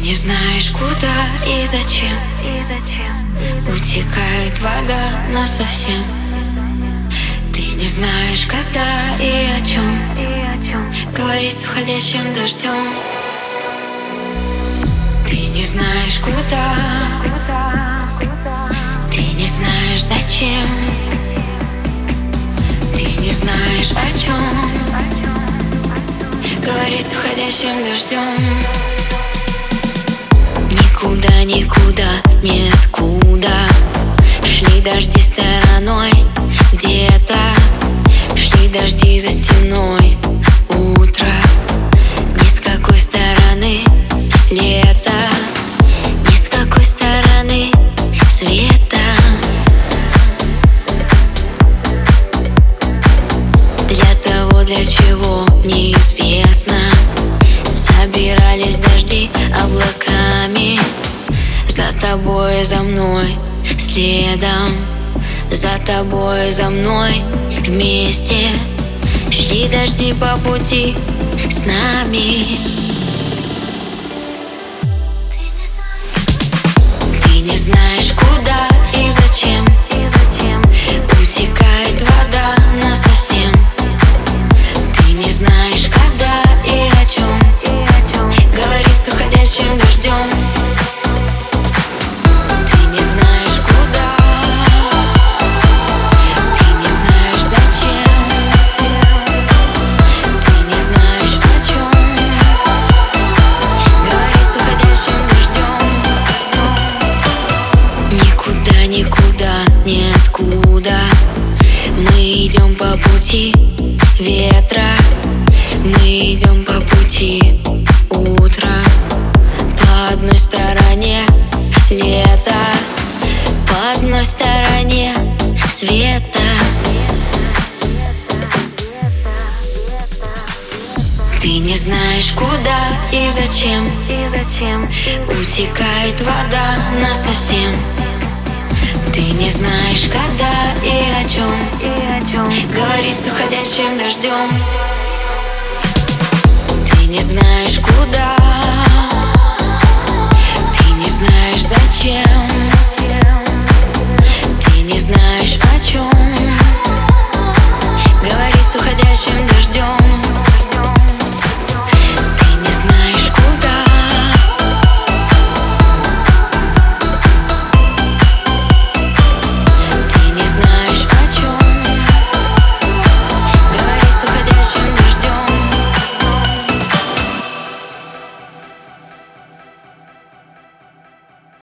не знаешь, куда и зачем утекает вода насовсем. Ты не знаешь, когда и о чем говорить с уходящим дождем. Ты не знаешь, куда, ты не знаешь, зачем, ты не знаешь, о чем говорить с уходящим дождем. Никуда, никуда, ниоткуда шли дожди стороной. Где-то шли дожди за стеной. Утро, ни с какой стороны лето, ни с какой стороны света. Для того, для чего неизвестно, собирались дожди облаками. За тобой, за мной, следом, за тобой, за мной, вместе шли дожди по пути с нами. Ты не знаешь, куда и зачем утекает вода насовсем. Ты не знаешь, когда и о чем говорить с уходящим дождем. Никуда, ниоткуда мы идем по пути ветра, мы идем по пути утра. По одной стороне лето, по одной стороне света. Ты не знаешь, куда и зачем утекает вода насовсем. Ты не знаешь, когда и о чем говорить с уходящим дождем. Ты не знаешь, куда, ты не знаешь, зачем, ты не знаешь, о чем говорить с уходящим дождем.